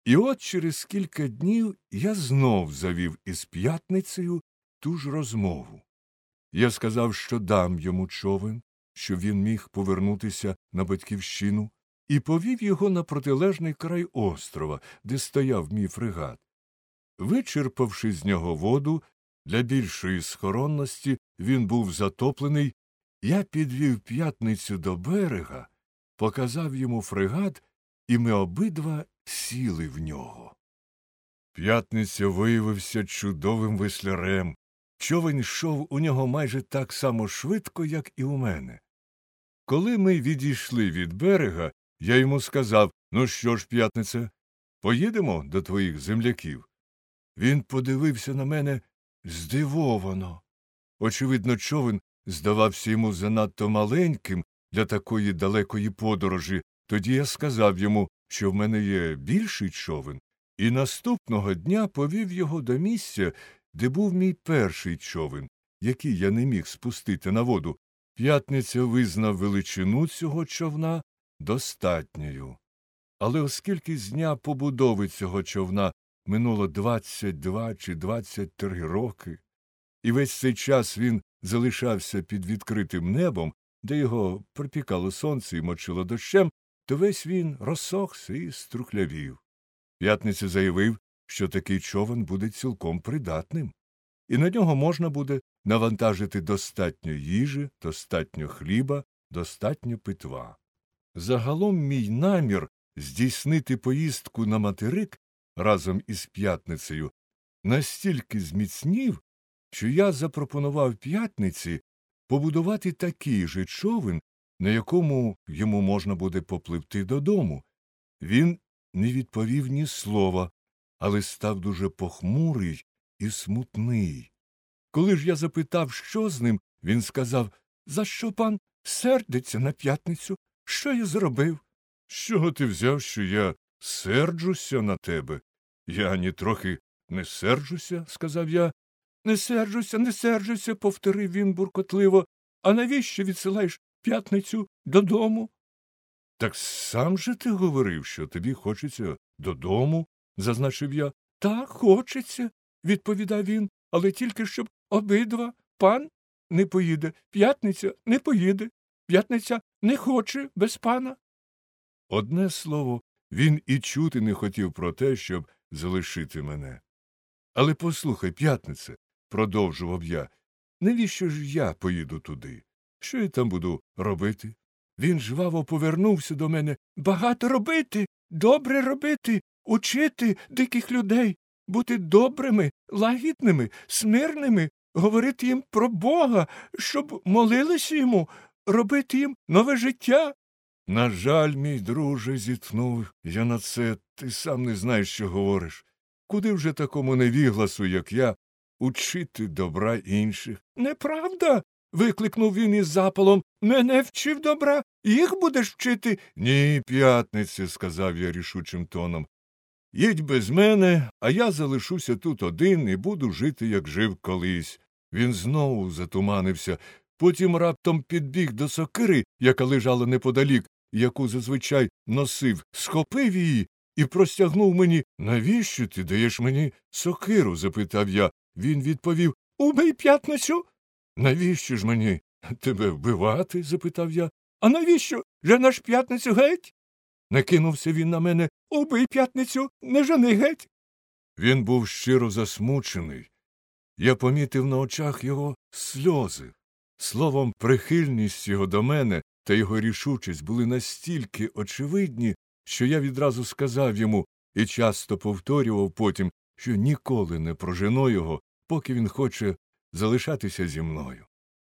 І от через кілька днів я знов завів із П'ятницею ту ж розмову. Я сказав, що дам йому човен, щоб він міг повернутися на батьківщину, і повів його на протилежний край острова, де стояв мій фрегат. Вичерпавши з нього воду, для більшої схоронності він був затоплений, я підвів П'ятницю до берега, показав йому фрегат, і ми обидва сіли в нього. П'ятниця виявився чудовим веслярем. Човен йшов у нього майже так само швидко, як і у мене. Коли ми відійшли від берега, я йому сказав: «Ну що ж, П'ятниця, поїдемо до твоїх земляків?» Він подивився на мене здивовано. Очевидно, човен здавався йому занадто маленьким для такої далекої подорожі. Тоді я сказав йому, що в мене є більший човен, і наступного дня повів його до місця, де був мій перший човен, який я не міг спустити на воду. П'ятниця визнав величину цього човна достатньою. Але оскільки з дня побудови цього човна минуло 22 чи 23 роки, і весь цей час він залишався під відкритим небом, де його припікало сонце і мочило дощем, то весь він розсохся і струхлявів. П'ятниця заявив, що такий човен буде цілком придатним, і на нього можна буде навантажити достатньо їжі, достатньо хліба, достатньо питва. Загалом мій намір здійснити поїздку на материк разом із П'ятницею настільки зміцнів, що я запропонував П'ятниці побудувати такий же човен, на якому йому можна буде попливти додому. Він не відповів ні слова, але став дуже похмурий і смутний. Коли ж я запитав, що з ним, він сказав: «За що пан сердиться на П'ятницю? Що я зробив?» «З чого ти взяв, що я серджуся на тебе?» «Я нітрохи не серджуся», – сказав я. «Не серджуся, не серджуся», – повторив він буркотливо. «А навіщо відсилаєш П'ятницю додому?» «Так сам же ти говорив, що тобі хочеться додому», – зазначив я. «Так, хочеться», – відповідав він, «але тільки щоб обидва. Пан не поїде, П'ятниця не поїде, П'ятниця не хоче без пана». Одне слово, він і чути не хотів про те, щоб залишити мене. «Але послухай, П'ятнице», – продовжував я, – «навіщо ж я поїду туди? Що я там буду робити?» Він жваво повернувся до мене. «Багато робити, добре робити, учити диких людей, бути добрими, лагідними, смирними, говорити їм про Бога, щоб молилися йому, робити їм нове життя». «На жаль, мій друже», – зітхнув я на це, – «ти сам не знаєш, що говориш. Куди вже такому невігласу, як я, учити добра інших?» «Неправда», – викликнув він із запалом, – «мене вчив добра, їх будеш вчити». «Ні, П'ятниця», – сказав я рішучим тоном, – «їдь без мене, а я залишуся тут один і буду жити, як жив колись». Він знову затуманився, потім раптом підбіг до сокири, яка лежала неподалік, яку зазвичай носив, схопив її і простягнув мені. «Навіщо ти даєш мені сокиру?» – запитав я. Він відповів: «Убий П'ятницю». «Навіщо ж мені тебе вбивати?» – запитав я. «А навіщо? Женеш П'ятницю геть?» Накинувся він на мене. «Убий П'ятницю, не жени геть». Він був щиро засмучений. Я помітив на очах його сльози. Словом, прихильність його до мене та його рішучість були настільки очевидні, що я відразу сказав йому і часто повторював потім, що ніколи не прожену його, поки він хоче залишатися зі мною.